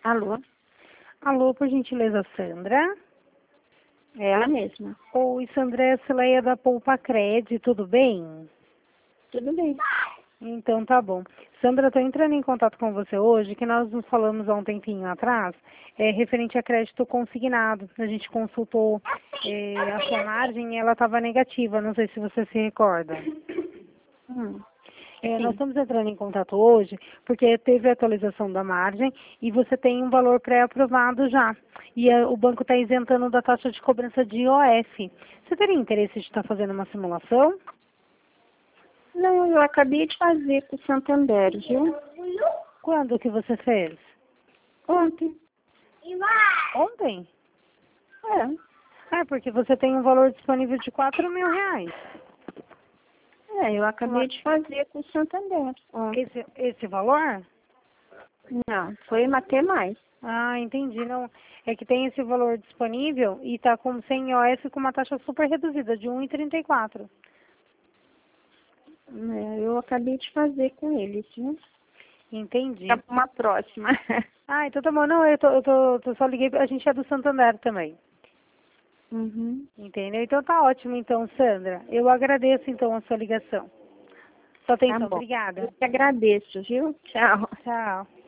Alô? Alô, por gentileza, Sandra? É ela mesma. Oi, Sandra, é a Cileia da Poupa Cred, tudo bem? Tudo bem. Então tá bom. Sandra, estou entrando em contato com você hoje, que nós nos falamos há um tempinho atrás, referente a crédito consignado. A gente consultou a sua margem e ela estava negativa, não sei se você se recorda. Nós Sim. estamos entrando em contato hoje porque teve a atualização da margem e você tem um valor pré-aprovado já. E o banco está isentando da taxa de cobrança de IOF. Você teria interesse de estar fazendo uma simulação? Não, eu acabei de fazer com o Santander, viu? Quando que você fez? Ontem. Ontem? É. Porque você tem um valor disponível de R$ 4.000. Eu acabei de fazer com o Santander. Ontem. Esse valor? Não, foi até mais. Ah, entendi. Não, é que tem esse valor disponível e está com sem IOF com uma taxa super reduzida de 1,34. Eu acabei de fazer com eles, viu? Entendi. Tá pra uma próxima. Ah, então tá bom. Não, eu só liguei, a gente é do Santander também. Uhum. Entendeu? Então tá ótimo, então, Sandra. Eu agradeço, então, a sua ligação. Sua Tá atenção. bom. Obrigada. Eu que agradeço, viu? Tchau. Tchau.